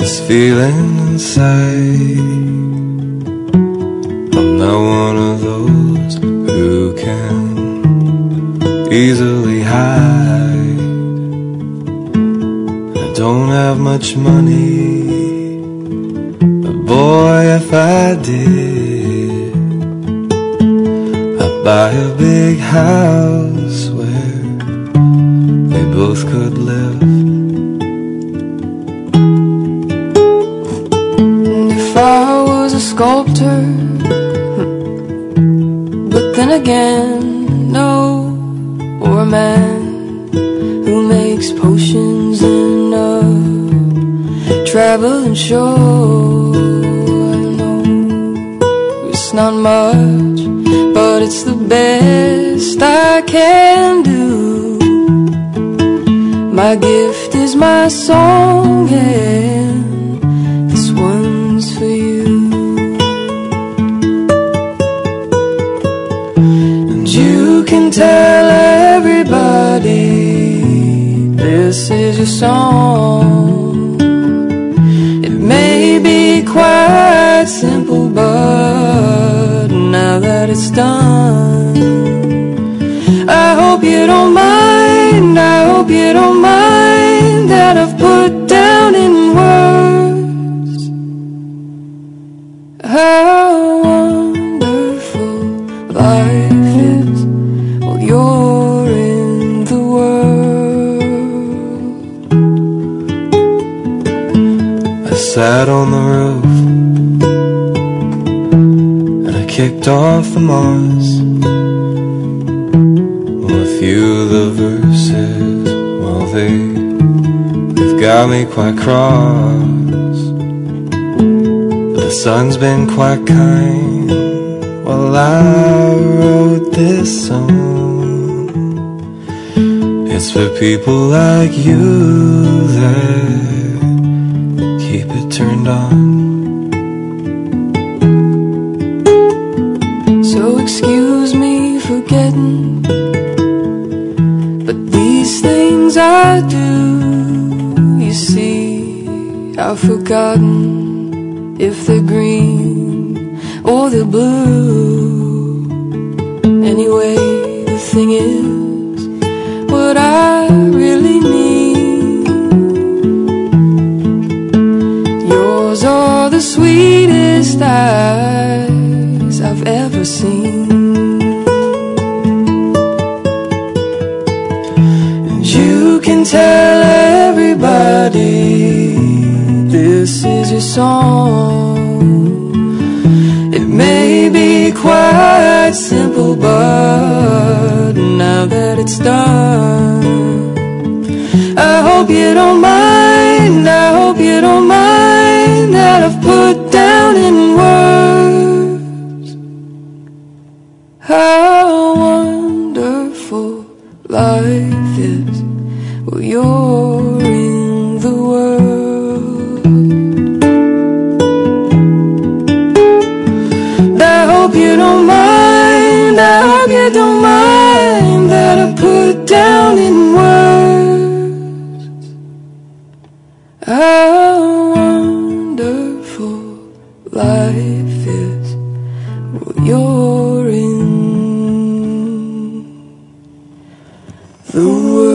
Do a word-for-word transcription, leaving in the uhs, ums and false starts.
this feeling inside. I'm not one of those who can easily hide. I don't have much money, but boy, if I did, I'd buy a big house where they both could live. And if I was a sculptor, but then again, no, or a man who makes potions in a traveling show. I know it's not much, but it's the best I can do. My gift is my song, and this one's for you. And you can tell everybody this is your song. It may be quite simple, but now that it's done, I hope you don't mind, I hope you don't mind that I've put down in words how wonderful life is while you're in the world. I sat on the roof and I kicked off the moss. Well, a few of the verses, well, they, they've got me quite cross. But the sun's been quite kind while I wrote this song. It's for people like you that keep it turned on. So excuse me for getting, but these things I do, you see, I've forgotten if they're green or they're blue. Anyway, the thing is, what I really need, yours are the sweetest eyes I've ever seen. And you can tell everybody this is your song. It may be quite simple, but now that it's done, I hope you don't mind, I hope you don't mind that I've put down in words how wonderful life is while you're in the world. I hope you don't mind, I hope you don't mind that I put down in words how wonderful life is while you're in the world.